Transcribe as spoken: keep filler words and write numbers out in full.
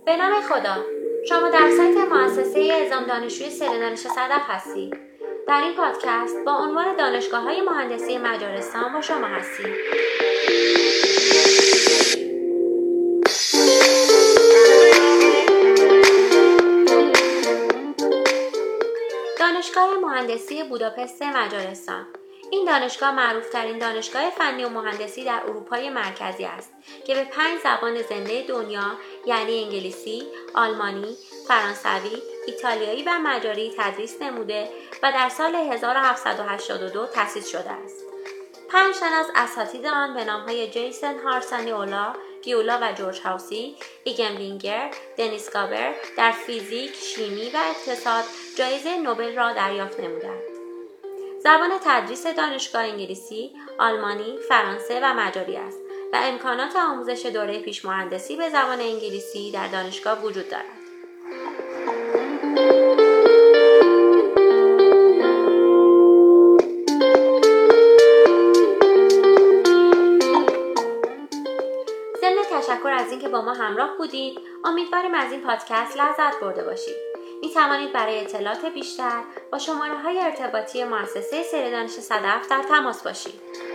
به نام خدا، شما در سایت مؤسسه اعزام دانشجوی سری دانش صدف هستید. در این پادکست با عنوان دانشگاه‌های مهندسی مجارستان با شما هستیم. دانشگاه مهندسی بوداپست مجارستان. این دانشگاه معروف‌ترین دانشگاه فنی و مهندسی در اروپای مرکزی است که به پنج زبان زنده دنیا یعنی انگلیسی، آلمانی، فرانسوی، ایتالیایی و مجاری تدریس نموده و در سال هزار و هفتصد و هشتاد و دو تأسیس شده است. پنج تن از اساتید آن به نام‌های جیسن هارسانیولا، گیولا و جورج هاوسی، ایگن وینگر، دنیس گابر در فیزیک، شیمی و اقتصاد جایزه نوبل را دریافت نمودند. زبان تدریس دانشگاه انگلیسی، آلمانی، فرانسه و مجاری است و امکانات آموزش دوره پیش مهندسی به زبان انگلیسی در دانشگاه وجود دارد. ضمن تشکر از اینکه با ما همراه بودید، امیدواریم از این پادکست لذت برده باشید. می توانید برای اطلاعات بیشتر با شماره‌های ارتباطی مؤسسه سری دانش صدف در تماس باشید.